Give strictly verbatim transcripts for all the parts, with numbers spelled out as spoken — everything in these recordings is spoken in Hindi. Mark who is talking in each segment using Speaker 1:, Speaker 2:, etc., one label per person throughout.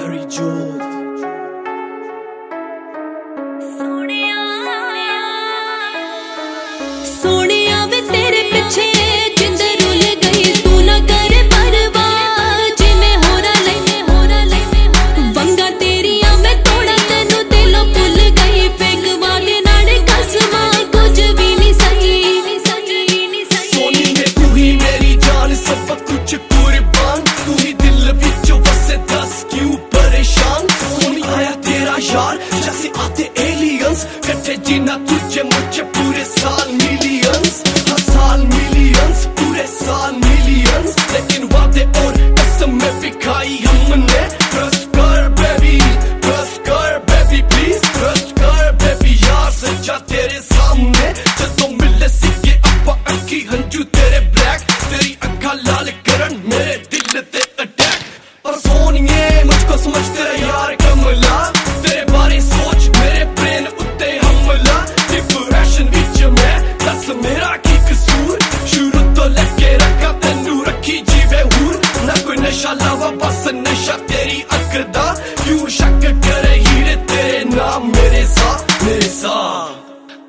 Speaker 1: Harry Jod
Speaker 2: सोनिया वे तेरे पिछे जिंद रुल गई तू ना करे परवाह जिने होरा ले होरा ले वंगा तेरिया मैं तोड़ा तेनू दिलों भुल गई फेंक वादे नाड़े कसमा कुछ भी नहीं सही
Speaker 1: सोनी में तू ही मेरी जान सब कुछ कुर्बान तू ही दिल विचों बसे दस क्यों परेशान सोनी आया तेरा यार जैसे आते एलियंस कट्ठे जीना तुझे मुझे पूरे साल मिलियंस हर साल मिलियंस पूरे साल मिलियंस लेकिन वादे और कसम में भी खाई हमने ट्रस्ट कर बेबी ट्रस्ट कर बेबी प्लीज ट्रस्ट कर बेबी यार सच्चा तेरे सामने जदों मिले सिक्के अपा अखी हंजू तेरे ब्लैक तेरी अखा लाल करन मेरे दिल ते अटैक और सोनिए मुझको समझ तेरा यार कमला तेरे बारे सोच मेरे ब्रेन उत्ते हमला डिप्रेशन विच मैं दस मेरा की कसूर शुरू तो लेके रखा तेनू रखी जीवे हूर ना कोई नशा लावा बस नशा तेरी अख दा क्यों शक करे हीरे तेरे नाम मेरे साथ मेरे साथ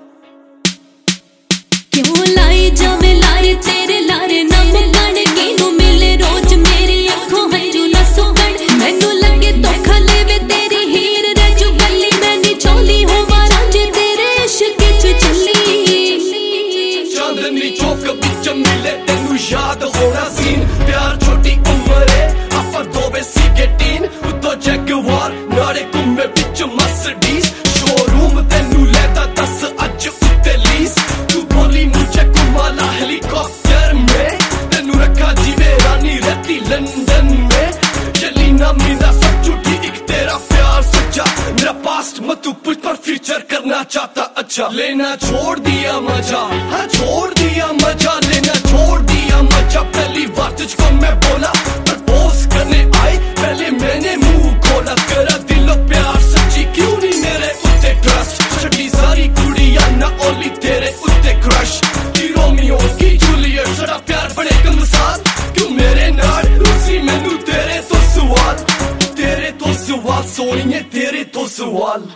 Speaker 2: क्यों लाई जावे लारे तेरे लारे ना मुकण किनू मिले रोज मेरी अखों हंजू ना सुकण मैनू लगे धोखा लेवे तेरी हीर रजू गली मैं नी चौली होवा रांझ तेरे इश्क च चली
Speaker 1: चांदनी चौक विच मिले तेनू याद होना सीन प्यार छोटी उम्रे आफा दोवे सीगे टीन उतो जैगवार नाड़े कुम्मे विच मर्सिडीज शोरूम तेनू लेता दस अज उत्ते लीस तू बोली मुझे घुमाला हेलीकॉप्टर में तेनू रखा जीवे रानी रहती लंदन में चली ना मीना सब झूठी एक तेरा प्यार सच्चा मेरा पास्ट मत तू पूछ पर फ्यूचर करना चाहता अच्छा लेना छोड़ दिया मजा हाँ छोड़ दिया मजा लेना छोड़ दिया मजा पहली बार तुझको मैं बोला प्रपोज करने आई पहले मैंने मुंह खोला करा दिलो प्यार सच्ची क्यों नहीं मेरे उत्ते ट्रस्ट छठी सारी कुड़ियां ना ओली तेरे उत्ते क्रश की रोमियो की जूलियट सारा प्यार बड़े कमसाल क्यों मेरे नाल रूसी मैनू तेरे तो सवाल तेरे तो सवाल सोनिए तेरे तो सवाल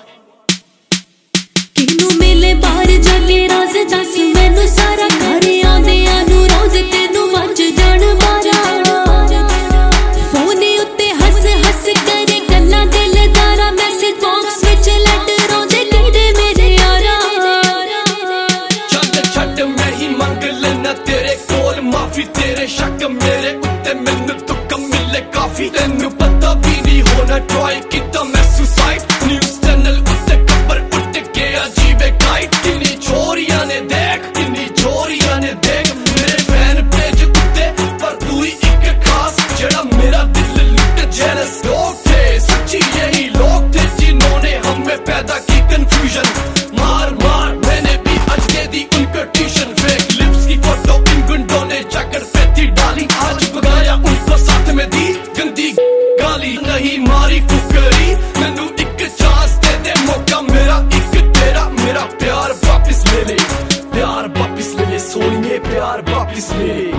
Speaker 2: किनू मिले बाहर जाके राज दस मैनू सारा घर आंदे आनू रोज तेनू वज जान मारा फोने उत्ते हस हस करे गल्लां दिलदारा मैसेज बॉक्स विच लैटर आंदे तेरे मेरे यारा
Speaker 1: चल छट मैं ही मंग लेना तेरे कोल माफी तेरे शक मेरे उत्ते मैनू तुक मिले काफी तेनू पता भी नहीं होना ट्राई किता मैं सुसाइड न्यूज़ चैनल उत्ते खबर उठ के अजीब गाइड किन्नी छोरियां ने देख किन्नी छोरियां ने देख मेरे फैन पेज उत्ते पर तू ही एक खास जेड़ा मेरा दिल लुट जेलस लोग थे सच्ची यही लोग थे जिन्होंने हमें पैदा की कंफ्यूजन मार मार मैंने भी आज दे दी उनको ट्यूशन फेक लिप्स की फोटो इन गुंडों ने जाकर पैती डाली आज भगाया उनको साथ में दी गंदी गाली नहीं मारी फुकरी मैनू एक चांस दे दे मौका मेरा एक तेरा मेरा प्यार वापस ले ले प्यार वापस ले ले सोनिए प्यार वापस ले ले